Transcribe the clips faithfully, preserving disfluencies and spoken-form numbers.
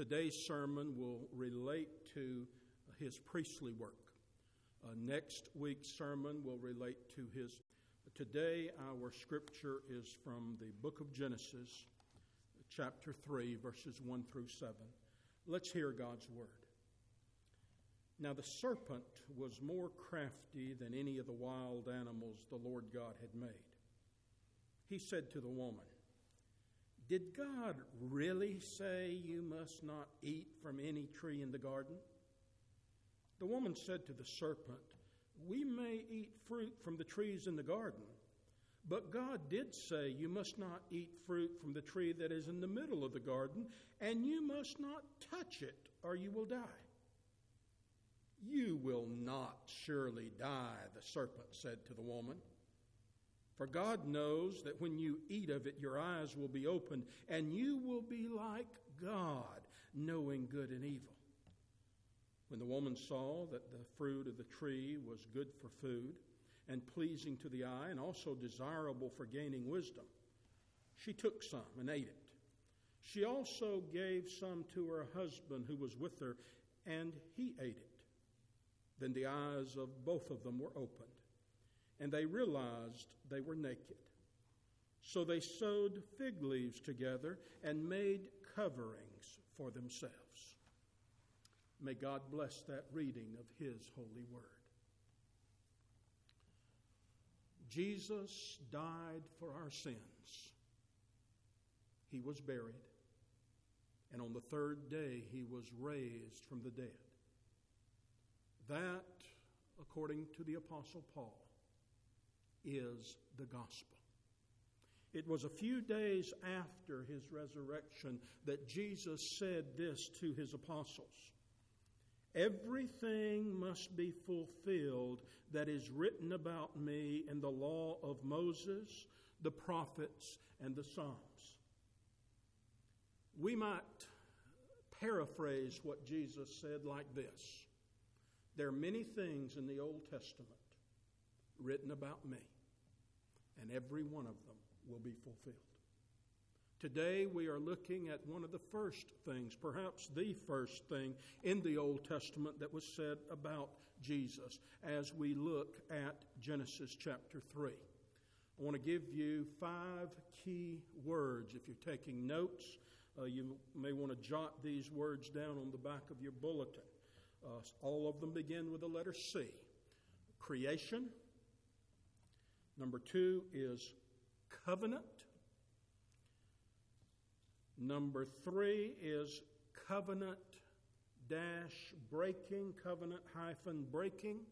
Today's sermon will relate to his priestly work. Uh, next week's sermon will relate to his. Today, our scripture is from the book of Genesis, chapter three, verses one through seven. Let's hear God's word. Now the serpent was more crafty than any of the wild animals the Lord God had made. He said to the woman, "Did God really say you must not eat from any tree in the garden?" The woman said to the serpent, "We may eat fruit from the trees in the garden, but God did say you must not eat fruit from the tree that is in the middle of the garden, and you must not touch it, or you will die." "You will not surely die," the serpent said to the woman. "For God knows that when you eat of it, your eyes will be opened, and you will be like God, knowing good and evil." When the woman saw that the fruit of the tree was good for food, and pleasing to the eye, and also desirable for gaining wisdom, she took some and ate it. She also gave some to her husband who was with her, and he ate it. Then the eyes of both of them were opened, and they realized they were naked. So they sewed fig leaves together and made coverings for themselves. May God bless that reading of His holy word. Jesus died for our sins. He was buried, and on the third day He was raised from the dead. That, according to the Apostle Paul, is the gospel. It was a few days after His resurrection that Jesus said this to His apostles: "Everything must be fulfilled that is written about me in the law of Moses, the prophets, and the Psalms." We might paraphrase what Jesus said like this: "There are many things in the Old Testament written about me, and every one of them will be fulfilled." Today we are looking at one of the first things, perhaps the first thing in the Old Testament that was said about Jesus as we look at Genesis chapter three. I want to give you five key words. If you're taking notes, uh, you may want to jot these words down on the back of your bulletin. Uh, all of them begin with the letter C. Creation. Number two is covenant. Number three is covenant dash breaking, covenant hyphen breaking.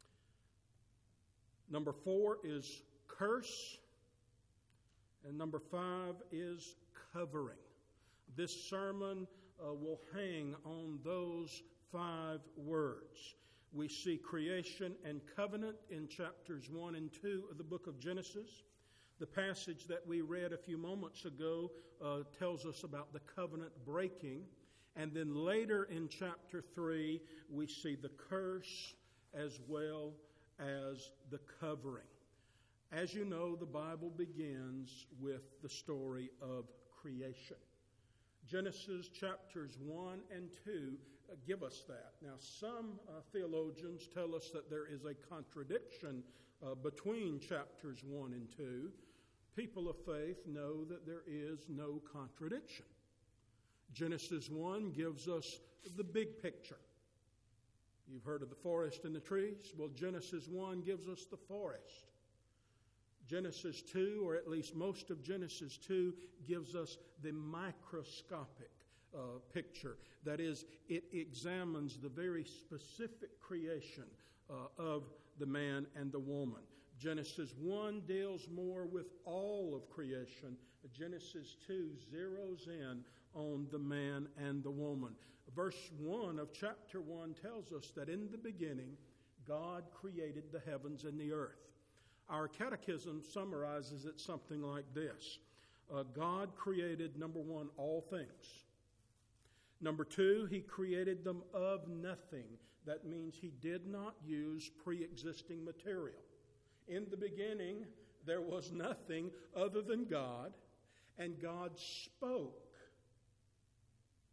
Number four is curse. And number five is covering. This sermon uh, will hang on those five words. We see creation and covenant in chapters one and two of the book of Genesis. The passage that we read a few moments ago uh, tells us about the covenant breaking. And then later in chapter three, we see the curse as well as the covering. As you know, the Bible begins with the story of creation. Genesis chapters one and two uh, give us that. Now, some uh, theologians tell us that there is a contradiction uh, between chapters one and two. People of faith know that there is no contradiction. Genesis one gives us the big picture. You've heard of the forest and the trees? Well, Genesis one gives us the forest. Genesis two, or at least most of Genesis two, gives us the microscopic uh, picture. That is, it examines the very specific creation uh, of the man and the woman. Genesis one deals more with all of creation. Genesis two zeroes in on the man and the woman. Verse one of chapter one tells us that in the beginning, God created the heavens and the earth. Our catechism summarizes it something like this. Uh, God created, number one, all things. Number two, He created them of nothing. That means He did not use pre-existing material. In the beginning, there was nothing other than God, and God spoke.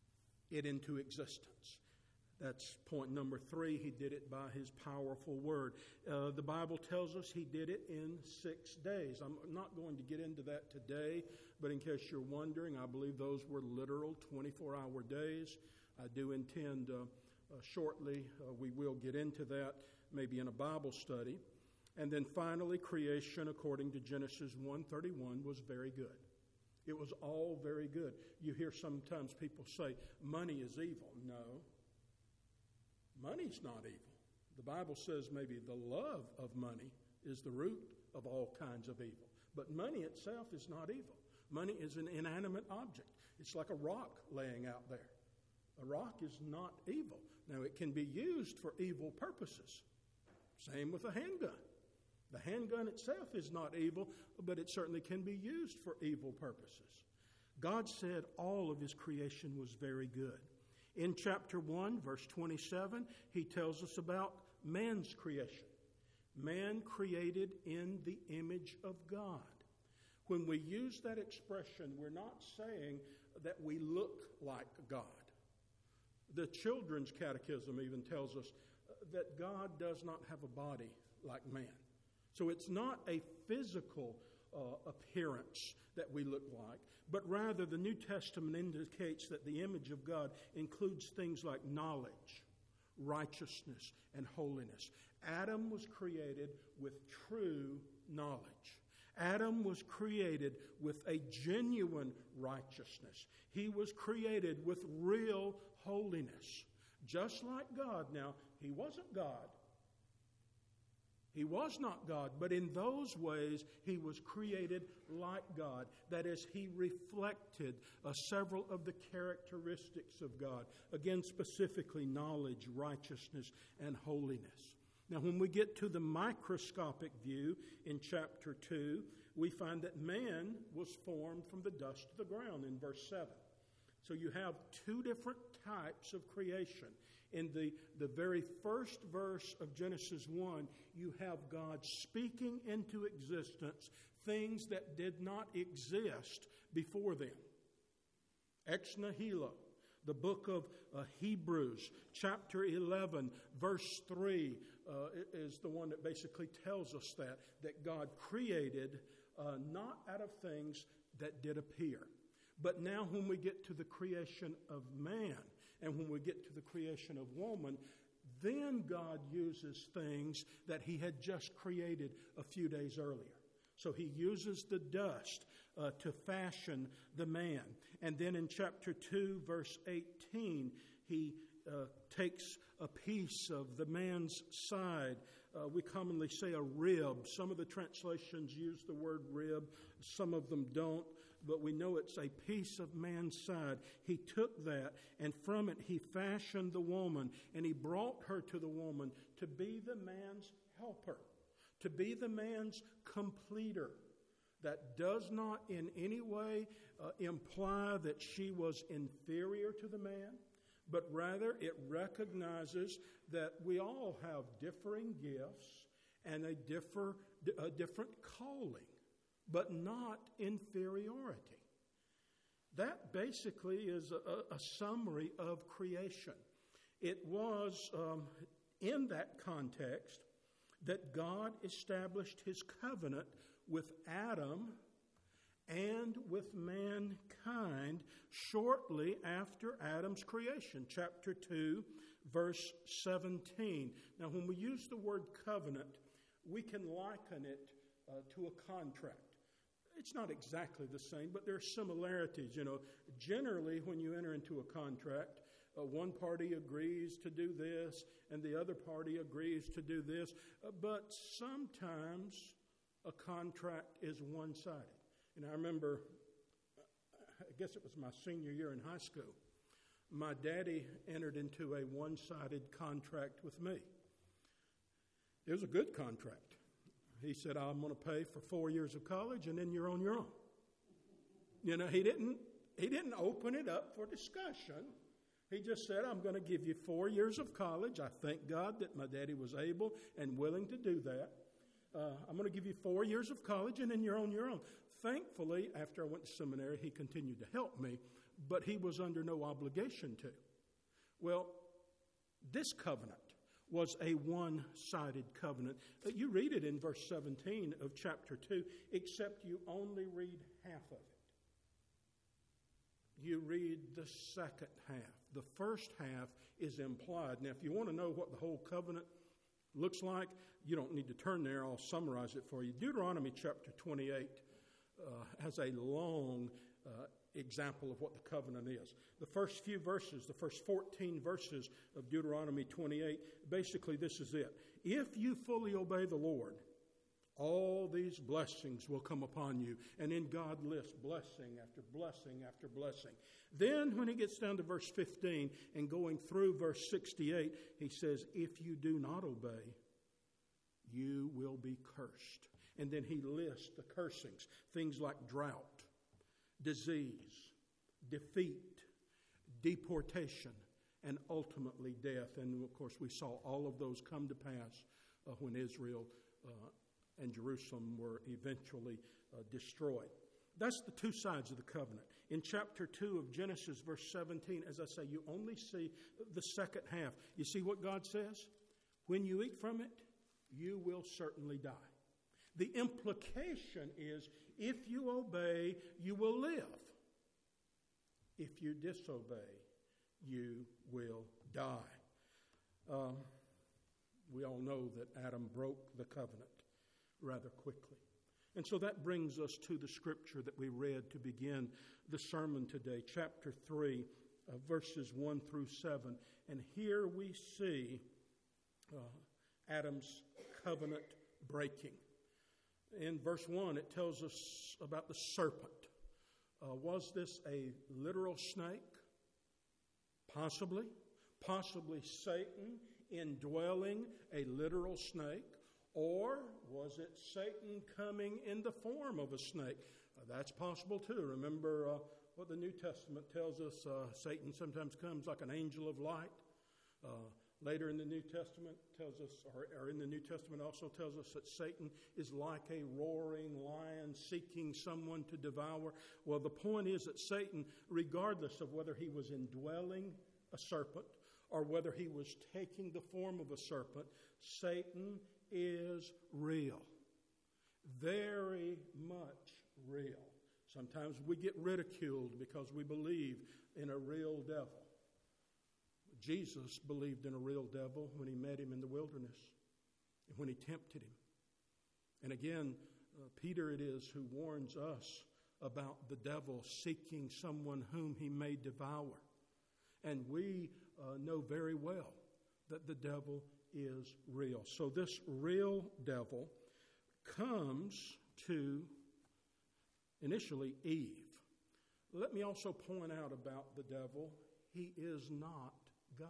it into existence. That's point number three. He did it by his powerful word. Uh, the Bible tells us he did it in six days. I'm not going to get into that today, but in case you're wondering, I believe those were literal twenty-four hour days. I do intend uh, uh, shortly, uh, we will get into that, maybe in a Bible study. And then finally, creation, according to Genesis one thirty-one, was very good. It was all very good. You hear sometimes people say, money is evil. No. Money's not evil. The Bible says maybe the love of money is the root of all kinds of evil. But money itself is not evil. Money is an inanimate object. It's like a rock laying out there. A rock is not evil. Now, it can be used for evil purposes. Same with a handgun. The handgun itself is not evil, but it certainly can be used for evil purposes. God said all of his creation was very good. In chapter one, verse twenty-seven, he tells us about man's creation. Man created in the image of God. When we use that expression, we're not saying that we look like God. The Children's Catechism even tells us that God does not have a body like man. So it's not a physical uh, appearance that we look like, but rather the New Testament indicates that the image of God includes things like knowledge, righteousness, and holiness. Adam was created with true knowledge. Adam was created with a genuine righteousness. He was created with real holiness. Just like God. Now, he wasn't God. He was not God, but in those ways he was created like God. That is, he reflected uh, several of the characteristics of God. Again, specifically knowledge, righteousness, and holiness. Now, when we get to the microscopic view in chapter two, we find that man was formed from the dust of the ground in verse seven. So you have two different types of creation. In the, the very first verse of Genesis one, you have God speaking into existence things that did not exist before then. Ex nihilo. The book of uh, Hebrews, chapter eleven, verse three, uh, is the one that basically tells us that, that God created uh, not out of things that did appear. But now when we get to the creation of man, and when we get to the creation of woman, then God uses things that he had just created a few days earlier. So he uses the dust uh, to fashion the man. And then in chapter two, verse eighteen, he uh, takes a piece of the man's side. Uh, we commonly say a rib. Some of the translations use the word rib. Some of them don't. But we know it's a piece of man's side. He took that, and from it he fashioned the woman, and he brought her to the woman to be the man's helper, to be the man's completer. That does not in any way uh, imply that she was inferior to the man, but rather it recognizes that we all have differing gifts and a, differ, a different calling, but not inferiority. That basically is a, a summary of creation. It was um, in that context that God established his covenant with Adam and with mankind shortly after Adam's creation. Chapter two, verse seventeen. Now, when we use the word covenant, we can liken it uh, to a contract. It's not exactly the same, but there are similarities. You know, generally when you enter into a contract, uh, one party agrees to do this and the other party agrees to do this. Uh, but sometimes a contract is one-sided. And I remember, I guess it was my senior year in high school, my daddy entered into a one-sided contract with me. It was a good contract. He said, I'm going to pay for four years of college and then you're on your own. You know, he didn't, he didn't open it up for discussion. He just said, I'm going to give you four years of college. I thank God that my daddy was able and willing to do that. Uh, I'm going to give you four years of college and then you're on your own. Thankfully, after I went to seminary, he continued to help me. but he was under no obligation to. Well, this covenant was a one-sided covenant. You read it in verse seventeen of chapter two, except you only read half of it. You read the second half. The first half is implied. Now, if you want to know what the whole covenant looks like, you don't need to turn there. I'll summarize it for you. Deuteronomy chapter twenty-eight uh, has a long uh, example of what the covenant is. The first few verses, the first fourteen verses of Deuteronomy twenty-eight, basically this is it. If you fully obey the Lord, all these blessings will come upon you. And then God lists blessing after blessing after blessing. Then when he gets down to verse fifteen and going through verse sixty-eight, he says, if you do not obey, you will be cursed. And then he lists the cursings, things like drought, disease, defeat, deportation, and ultimately death. And of course we saw all of those come to pass uh, when Israel uh, and Jerusalem were eventually uh, destroyed. That's the two sides of the covenant. In chapter two of Genesis, verse seventeen, as I say, you only see the second half. You see what God says? When you eat from it, you will certainly die. The implication is, if you obey, you will live. If you disobey, you will die. Um, we all know that Adam broke the covenant rather quickly. And so that brings us to the scripture that we read to begin the sermon today, chapter three, uh, verses one through seven. And here we see uh, Adam's covenant breaking. In verse one, it tells us about the serpent. Uh, was this a literal snake? Possibly. Possibly Satan indwelling a literal snake. Or was it Satan coming in the form of a snake? Uh, that's possible too. Remember uh, what the New Testament tells us. Uh, Satan sometimes comes like an angel of light. Uh, later in the New Testament tells us, or, or in the New Testament also tells us that Satan is like a roaring lion seeking someone to devour. Well, the point is that Satan, regardless of whether he was indwelling a serpent or whether he was taking the form of a serpent, Satan is real. Very much real. Sometimes we get ridiculed because we believe in a real devil. Jesus believed in a real devil when he met him in the wilderness and when he tempted him. And again, uh, Peter it is who warns us about the devil seeking someone whom he may devour. And we uh, know very well that the devil is real. So this real devil comes to initially Eve. Let me also point out about the devil, he is not God.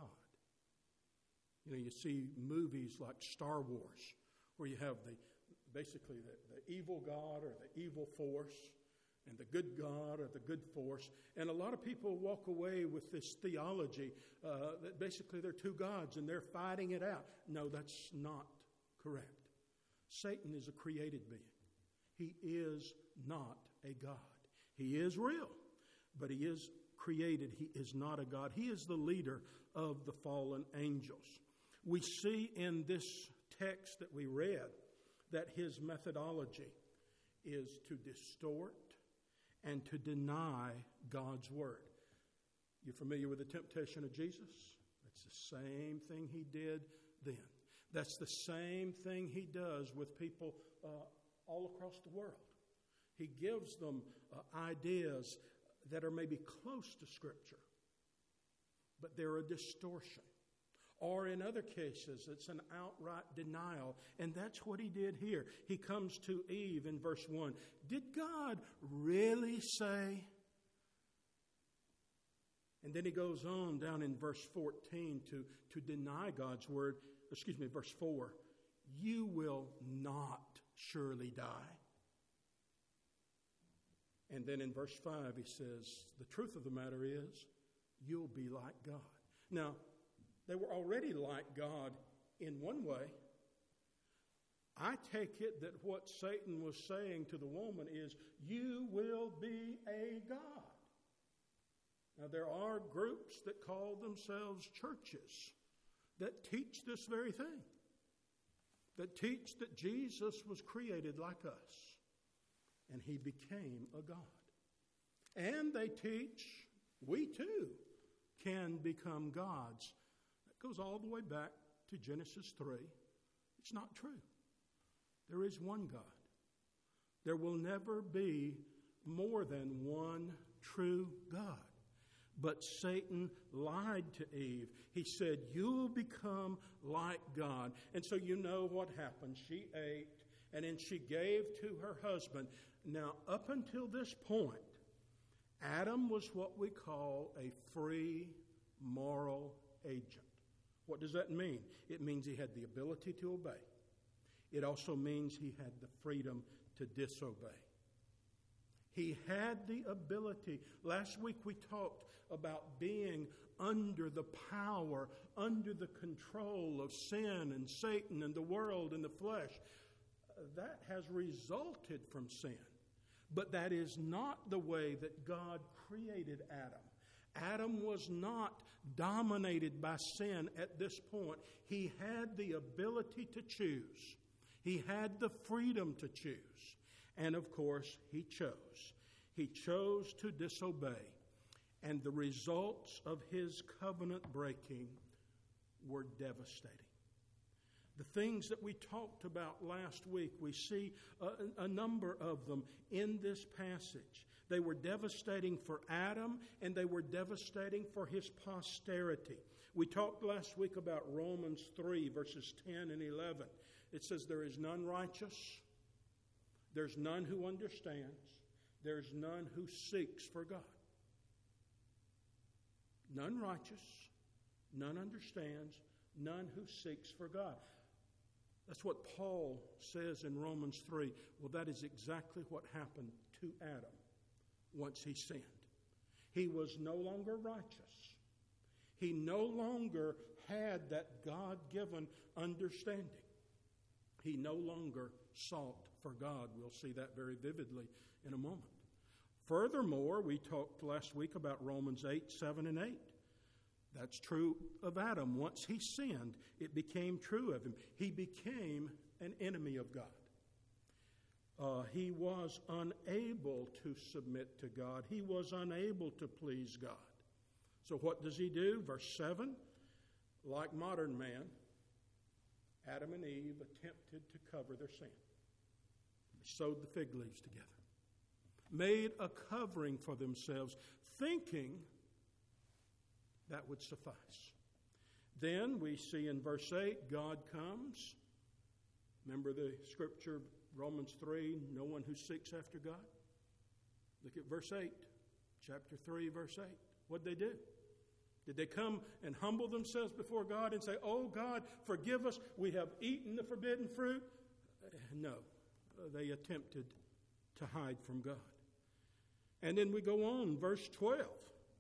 You know, you see movies like Star Wars where you have the basically the, the evil God or the evil force and the good God or the good force. And a lot of people walk away with this theology uh, that basically they're two gods and they're fighting it out. No, that's not correct. Satan is a created being. He is not a God. He is real, but he is created. He is not a God. He is the leader of the fallen angels. We see in this text that we read that his methodology is to distort and to deny God's word. You're familiar with the temptation of Jesus? That's the same thing he did then. That's the same thing he does with people uh, all across the world. He gives them uh, ideas that are maybe close to Scripture, but they're a distortion. Or in other cases, it's an outright denial. And that's what he did here. He comes to Eve in verse one. Did God really say? And then he goes on down in verse fourteen to, to deny God's word. Excuse me, verse four. You will not surely die. And then in verse five he says, the truth of the matter is, you'll be like God. Now, they were already like God in one way. I take it that what Satan was saying to the woman is, you will be a God. Now, there are groups that call themselves churches that teach this very thing, that teach that Jesus was created like us, and he became a God. And they teach we too can become gods. That goes all the way back to Genesis three. It's not true. There is one God. There will never be more than one true God. But Satan lied to Eve. He said, you'll become like God. And so you know what happened. She ate, and then she gave to her husband. Now, up until this point, Adam was what we call a free moral agent. What does that mean? It means he had the ability to obey. It also means he had the freedom to disobey. He had the ability. Last week we talked about being under the power, under the control of sin and Satan and the world and the flesh. That has resulted from sin. But that is not the way that God created Adam. Adam was not dominated by sin at this point. He had the ability to choose. He had the freedom to choose. And of course, he chose. He chose to disobey. And the results of his covenant breaking were devastating. The things that we talked about last week, we see a, a number of them in this passage. They were devastating for Adam, and they were devastating for his posterity. We talked last week about Romans three, verses ten and eleven. It says, there is none righteous, there's none who understands, there's none who seeks for God. None righteous, none understands, none who seeks for God. That's what Paul says in Romans three. Well, that is exactly what happened to Adam once he sinned. He was no longer righteous. He no longer had that God-given understanding. He no longer sought for God. We'll see that very vividly in a moment. Furthermore, we talked last week about Romans eight, seven, and eight. That's true of Adam. Once he sinned, it became true of him. He became an enemy of God. Uh, he was unable to submit to God. He was unable to please God. So what does he do? Verse seven, like modern man, Adam and Eve attempted to cover their sin. They sewed the fig leaves together, made a covering for themselves, thinking that would suffice. Then we see in verse eight, God comes. Remember the scripture, Romans three, no one who seeks after God? Look at verse eight, chapter three, verse eight. What'd they do? Did they come and humble themselves before God and say, oh God, forgive us, we have eaten the forbidden fruit? No, they attempted to hide from God. And then we go on, verse twelve.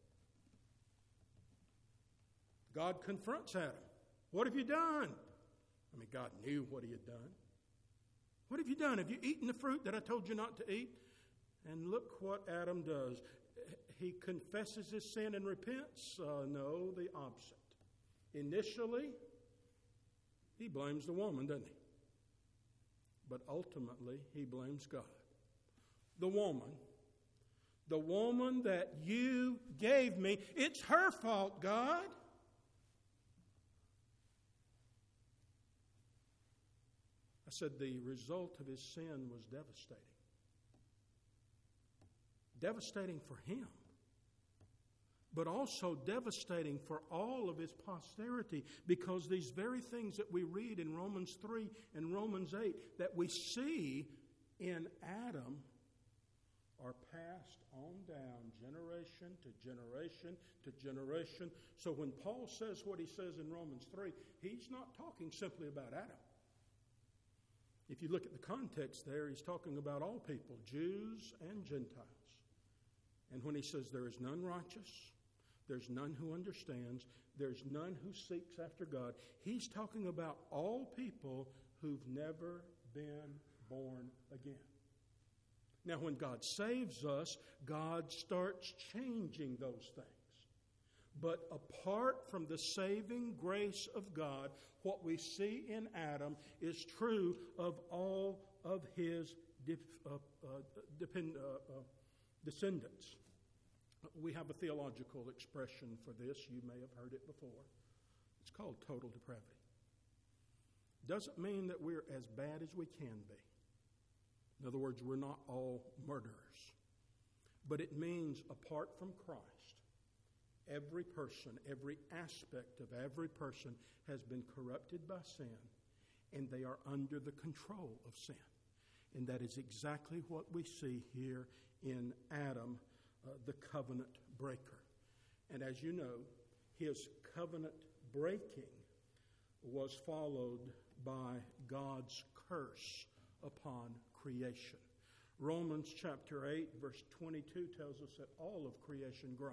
God confronts Adam. What have you done? I mean, God knew what he had done. What have you done? Have you eaten the fruit that I told you not to eat? And look what Adam does. He confesses his sin and repents? Uh, no, the opposite. Initially, he blames the woman, doesn't he? But ultimately, he blames God. The woman, the woman that you gave me, it's her fault, God. I said the result of his sin was devastating. Devastating for him, but also devastating for all of his posterity, because these very things that we read in Romans three and Romans eight that we see in Adam are passed on down generation to generation to generation. So when Paul says what he says in Romans three, he's not talking simply about Adam. If you look at the context there, he's talking about all people, Jews and Gentiles. And when he says there is none righteous, there's none who understands, there's none who seeks after God, he's talking about all people who've never been born again. Now, when God saves us, God starts changing those things. But apart from the saving grace of God, what we see in Adam is true of all of his dif, uh, uh, depend, uh, uh, descendants. We have a theological expression for this. You may have heard it before. It's called total depravity. Doesn't mean that we're as bad as we can be. In other words, we're not all murderers. But it means apart from Christ, every person, every aspect of every person has been corrupted by sin, and they are under the control of sin. And that is exactly what we see here in Adam, uh, the covenant breaker. And as you know, his covenant breaking was followed by God's curse upon creation. Romans chapter eight, verse twenty-two tells us that all of creation groans.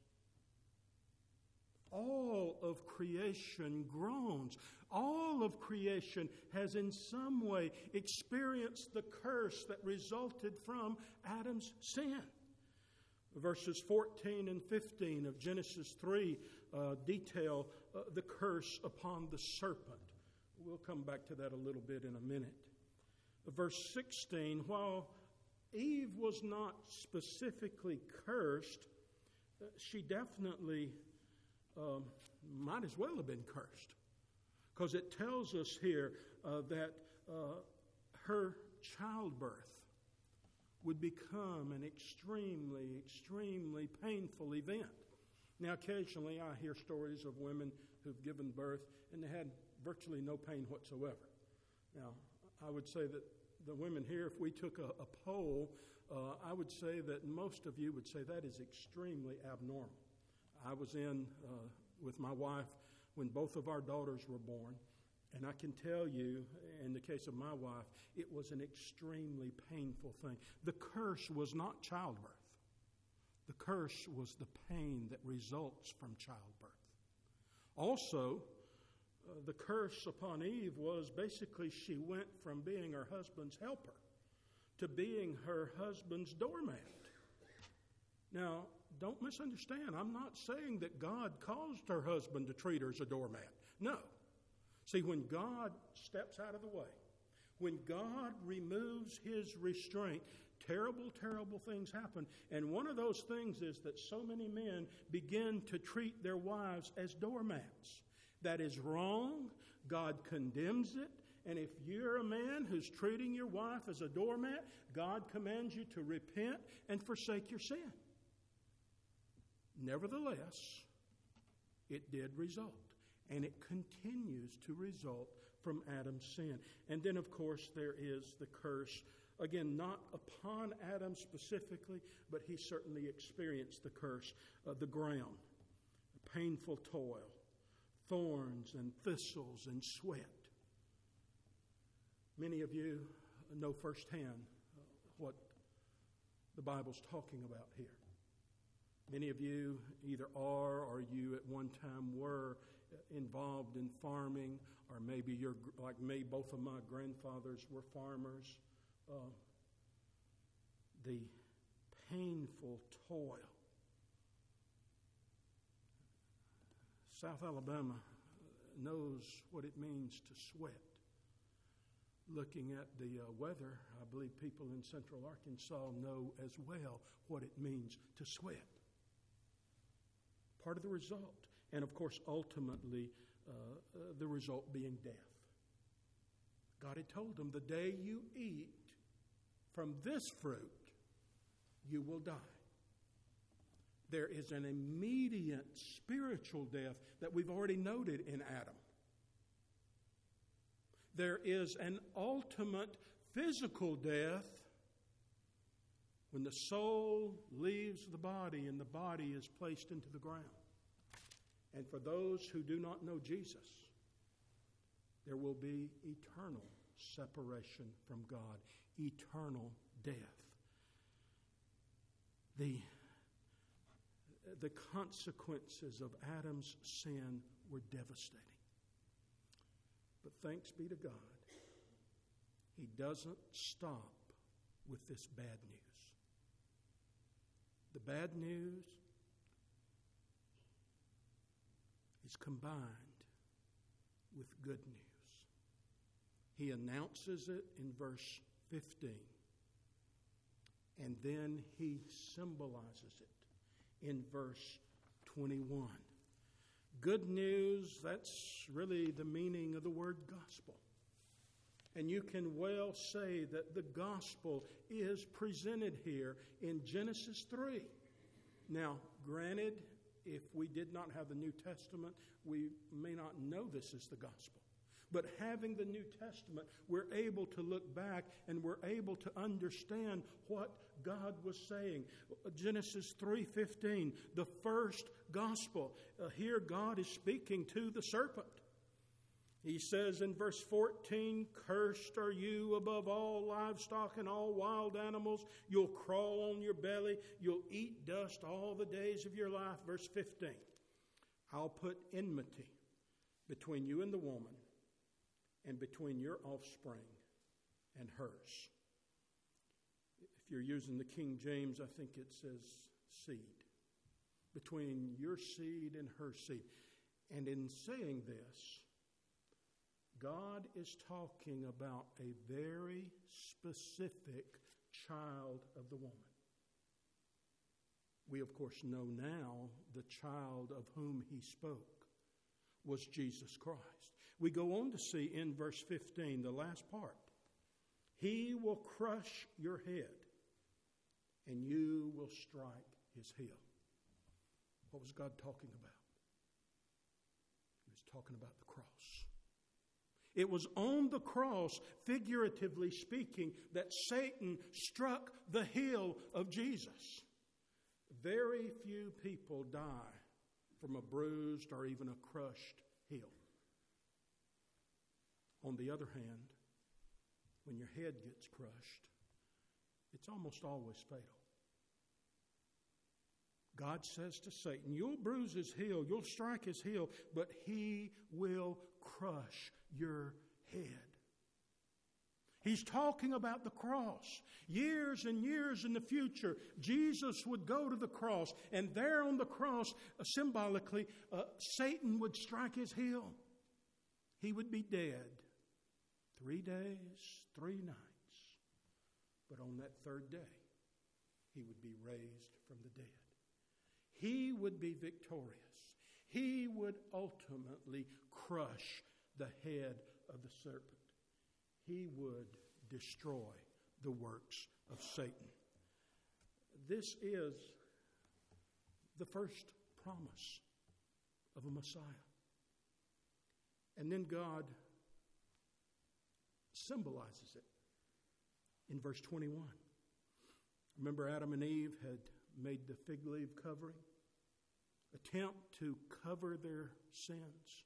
All of creation groans. All of creation has in some way experienced the curse that resulted from Adam's sin. Verses fourteen and fifteen of Genesis three uh, detail uh, the curse upon the serpent. We'll come back to that a little bit in a minute. Verse sixteen, while Eve was not specifically cursed, uh, she definitely um, might as well have been cursed. Because it tells us here uh, that uh, her childbirth would become an extremely, extremely painful event. Now, occasionally I hear stories of women who've given birth and they had virtually no pain whatsoever. Now, I would say that the women here, if we took a, a poll, uh, I would say that most of you would say that is extremely abnormal. I was in uh, with my wife when both of our daughters were born, and I can tell you, in the case of my wife, it was an extremely painful thing. The curse was not childbirth. The curse was the pain that results from childbirth. Also, uh, the curse upon Eve was basically she went from being her husband's helper to being her husband's doormat. Now, don't misunderstand. I'm not saying that God caused her husband to treat her as a doormat. No. See, when God steps out of the way, when God removes his restraint, terrible, terrible things happen. And one of those things is that so many men begin to treat their wives as doormats. That is wrong. God condemns it. And if you're a man who's treating your wife as a doormat, God commands you to repent and forsake your sin. Nevertheless, it did result. And it continues to result from Adam's sin. And then, of course, there is the curse. Again, not upon Adam specifically, but he certainly experienced the curse of the ground. Painful toil, thorns and thistles and sweat. Many of you know firsthand what the Bible's talking about here. Many of you either are or you at one time were involved in farming, or maybe you're like me, both of my grandfathers were farmers. Uh, the painful toil. South Alabama knows what it means to sweat. Looking at the uh, weather, I believe people in Central Arkansas know as well what it means to sweat. Part of the result. And of course, ultimately, uh, uh, the result being death. God had told them, the day you eat from this fruit, you will die. There is an immediate spiritual death that we've already noted in Adam. There is an ultimate physical death when the soul leaves the body and the body is placed into the ground. And for those who do not know Jesus, there will be eternal separation from God, eternal death. The, the consequences of Adam's sin were devastating. But thanks be to God, he doesn't stop with this bad news. The bad news is combined with good news. He announces it in verse fifteen, and then he symbolizes it in verse twenty-one. Good news, that's really the meaning of the word gospel. And you can well say that the gospel is presented here in Genesis three. Now, granted, if we did not have the New Testament, we may not know this is the gospel. But having the New Testament, we're able to look back and we're able to understand what God was saying. Genesis three fifteen, the first gospel. Uh, here God is speaking to the serpent. He says in verse fourteen, "Cursed are you above all livestock and all wild animals. You'll crawl on your belly. You'll eat dust all the days of your life." Verse fifteen, "I'll put enmity between you and the woman, and between your offspring and hers." If you're using the King James, I think it says seed. Between your seed and her seed. And in saying this, God is talking about a very specific child of the woman. We, of course, know now the child of whom he spoke was Jesus Christ. We go on to see in verse fifteen, the last part, "He will crush your head, and you will strike his heel." What was God talking about? He was talking about the cross. It was on the cross, figuratively speaking, that Satan struck the heel of Jesus. Very few people die from a bruised or even a crushed heel. On the other hand, when your head gets crushed, it's almost always fatal. God says to Satan, "You'll bruise his heel, you'll strike his heel, but he will crush your head." He's talking about the cross. Years and years in the future, Jesus would go to the cross, and there on the cross, uh, symbolically, uh, Satan would strike his heel. He would be dead. Three days, three nights. But on that third day, he would be raised from the dead. He would be victorious. He would ultimately crush the head of the serpent. He would destroy the works of Satan. This is the first promise of a Messiah. And then God symbolizes it in verse twenty-one. Remember, Adam and Eve had made the fig leaf covering, attempt to cover their sins.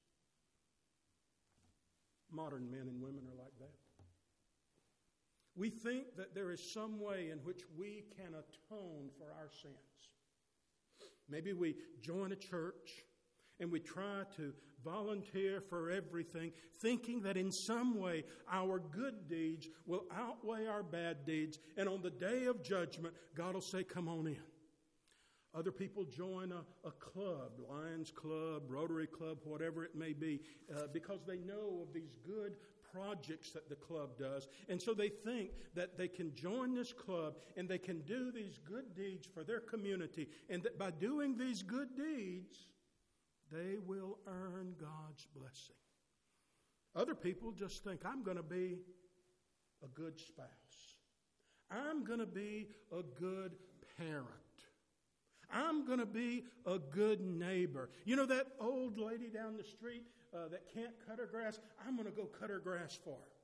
Modern men and women are like that. We think that there is some way in which we can atone for our sins. Maybe we join a church and we try to volunteer for everything, thinking that in some way our good deeds will outweigh our bad deeds, and on the day of judgment, God will say, "Come on in." Other people join a, a club, Lions Club, Rotary Club, whatever it may be, uh, because they know of these good projects that the club does. And so they think that they can join this club and they can do these good deeds for their community. And that by doing these good deeds, they will earn God's blessing. Other people just think, I'm going to be a good spouse. I'm going to be a good parent. I'm going to be a good neighbor. You know that old lady down the street uh, that can't cut her grass? I'm going to go cut her grass for her.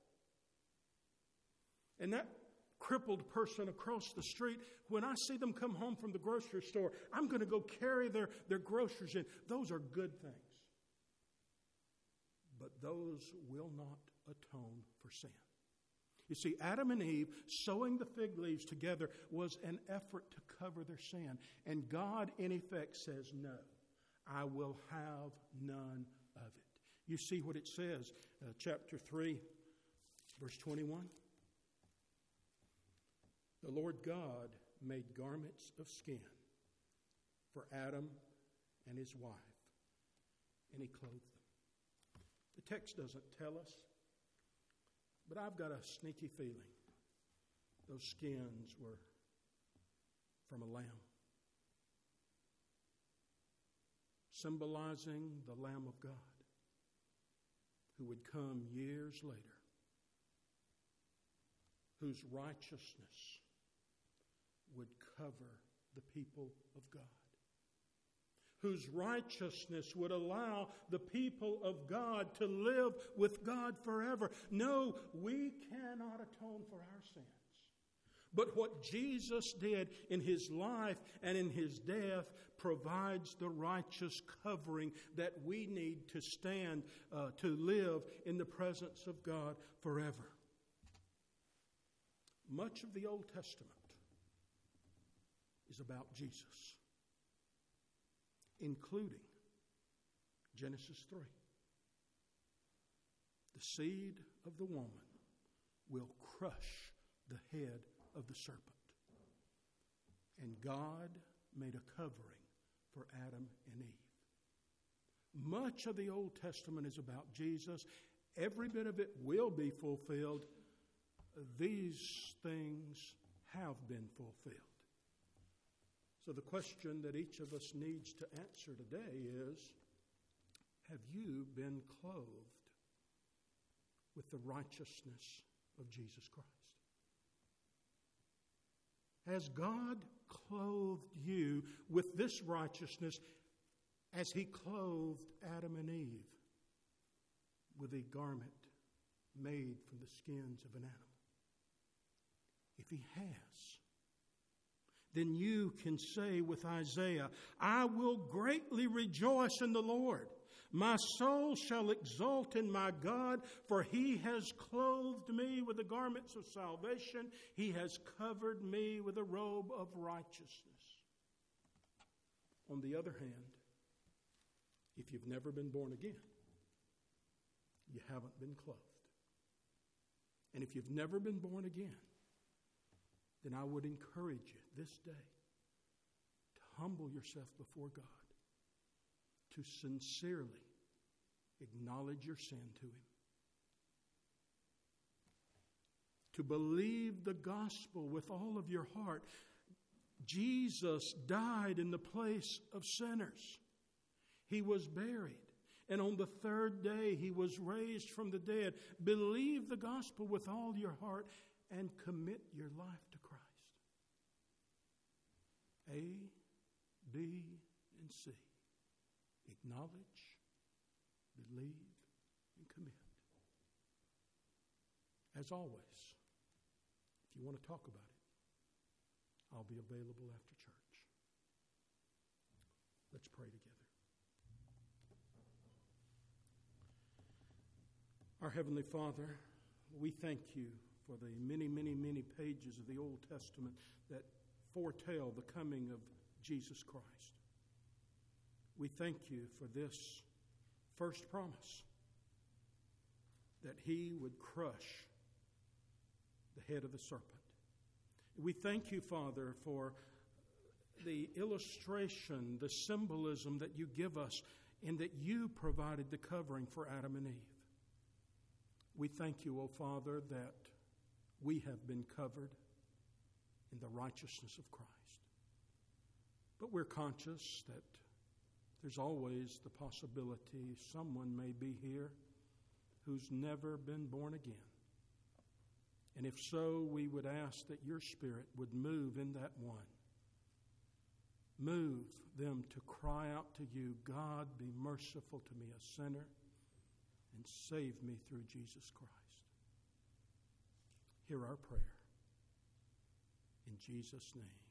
And that crippled person across the street, when I see them come home from the grocery store, I'm going to go carry their, their groceries in. Those are good things. But those will not atone for sin. You see, Adam and Eve sewing the fig leaves together was an effort to cover their sin. And God, in effect, says, no, I will have none of it. You see what it says, uh, chapter three, verse twenty-one. The Lord God made garments of skin for Adam and his wife, and he clothed them. The text doesn't tell us, but I've got a sneaky feeling those skins were from a lamb, symbolizing the Lamb of God who would come years later, whose righteousness would cover the people of God, whose righteousness would allow the people of God to live with God forever. No, we cannot atone for our sins. But what Jesus did in his life and in his death provides the righteous covering that we need to stand, uh, to live in the presence of God forever. Much of the Old Testament is about Jesus, including Genesis three. The seed of the woman will crush the head of the serpent. And God made a covering for Adam and Eve. Much of the Old Testament is about Jesus. Every bit of it will be fulfilled. These things have been fulfilled. So the question that each of us needs to answer today is, have you been clothed with the righteousness of Jesus Christ? Has God clothed you with this righteousness as he clothed Adam and Eve with a garment made from the skins of an animal? If he has, then you can say with Isaiah, I will greatly rejoice in the Lord. My soul shall exult in my God, for he has clothed me with the garments of salvation. He has covered me with a robe of righteousness. On the other hand, if you've never been born again, you haven't been clothed. And if you've never been born again, then I would encourage you this day to humble yourself before God, to sincerely acknowledge your sin to him, to believe the gospel with all of your heart. Jesus died in the place of sinners. He was buried, and on the third day he was raised from the dead. Believe the gospel with all your heart and commit your life to Christ. A, B, and C. Acknowledge, believe, and commit. As always, if you want to talk about it, I'll be available after church. Let's pray together. Our Heavenly Father, we thank you for the many, many, many pages of the Old Testament that foretell the coming of Jesus Christ. We thank you for this first promise, that he would crush the head of the serpent. We thank you, Father, for the illustration, the symbolism that you give us, and that you provided the covering for Adam and Eve. We thank you, O Father, that we have been covered in the righteousness of Christ. But we're conscious that there's always the possibility someone may be here who's never been born again. And if so, we would ask that your Spirit would move in that one. Move them to cry out to you, God, be merciful to me, a sinner, and save me through Jesus Christ. Hear our prayer. In Jesus' name.